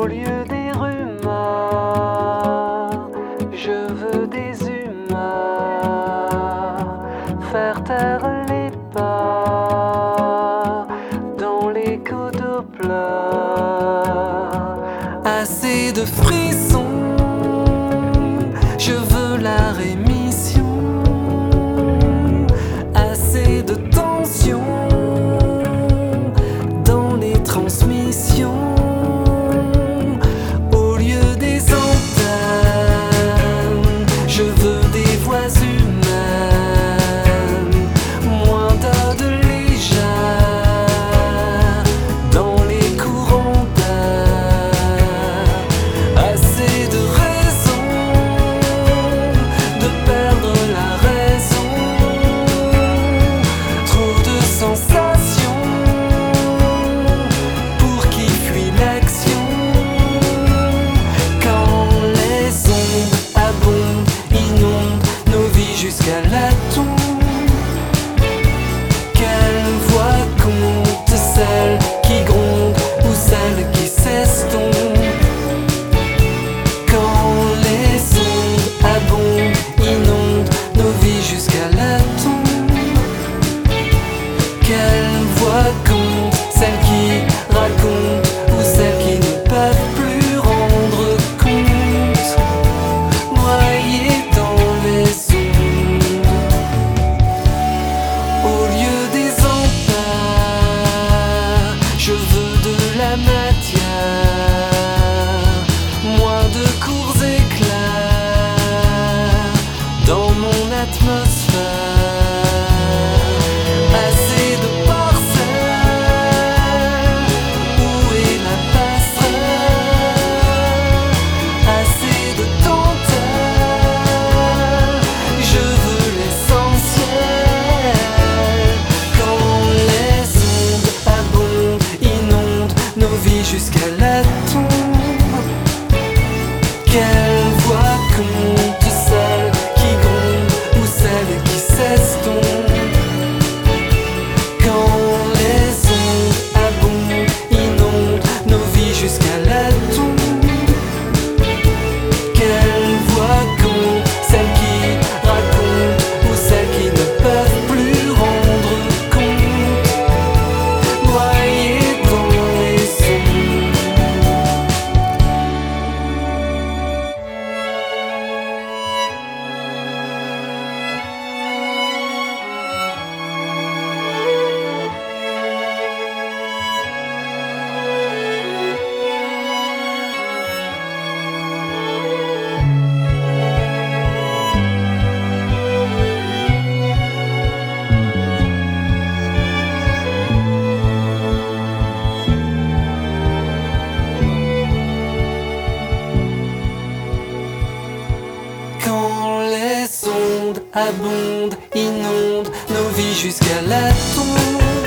lieu des rumeurs, je veux des humains, faire taire les pas dans l'écho de pleurs. Assez de frissons, je veux la rémission. Assez de tension dans les transmissions. Au lieu des antennes, je veux des voix humaines. Moins d'odes légères dans les courants d'air. Assez de raisons de perdre la raison. Trop de sensations pour qui fuit l'action. Quand les ondes abondent, inondent nos vies jusqu'à la tombe. Quelle voix compte, celle qui gronde ou celle qui s'estompe? Quand les ondes abondent, inondent nos vies jusqu'à la tombe. Quelle voix compte, celle qui raconte ou celle qui ne peuvent plus rendre compte? Noyée dans les ondes, au lieu des ampères, je veux de la matière. Moins de courts éclairs dans mon atmosphère. Assez de parcelles, où est la passerelle? Assez de dentelles, je veux l'essentiel. Quand les ondes abondent, inondent nos vies jusqu'à la tombe. Quelle voix compte, celle qui gronde ou celle qui s'estompe? Quand les ondes abondent, inondent nos vies jusqu'à la tombe. Quelle voix compte, celle qui raconte ou celle qui ne peuvent plus rendre compte? Noyée dans les ondes. Quand les ondes abondent, inondent nos vies jusqu'à la tombe.